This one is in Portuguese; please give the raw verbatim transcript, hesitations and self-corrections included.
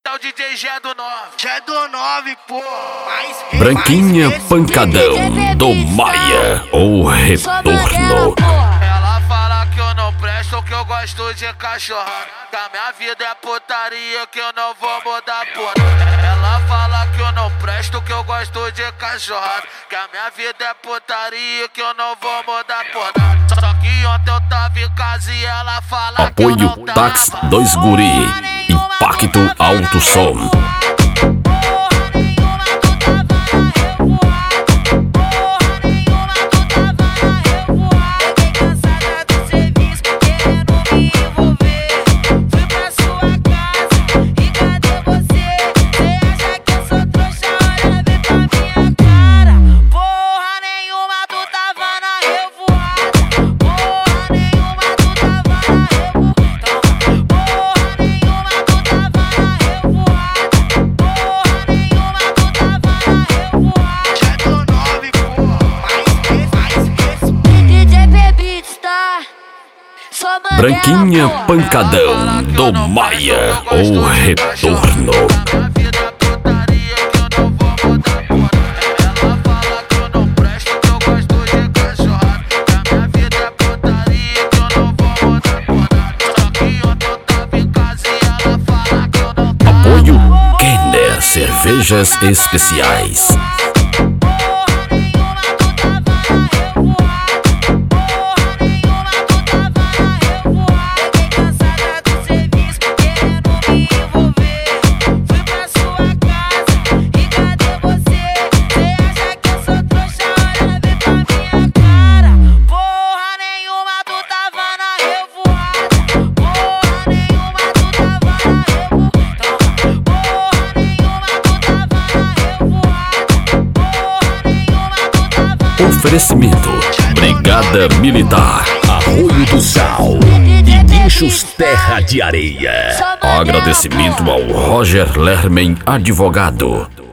é o D J Gé do nove. Gé do nove, pô. Mais Branquinha Pancadão do Maia, o retorno. Ela fala que eu não presto, que eu gosto de cachorro, que a minha vida é putaria, que eu não vou mudar porra. Ela fala que eu não presto, que eu gosto de cachorro, que a minha vida é putaria, que eu não vou mudar porra. Só que ontem eu tava em casa e ela fala que eu Apoio não tava. Tax dois Guri, Impacto Alto Som. Branquinha Pancadão do Maia, o retorno. Apoio Kenner Cervejas Especiais. Oferecimento: Brigada Militar, Arroio do Sal e Guinchos Terra de Areia. Agradecimento ao Roger Lermen Advogado.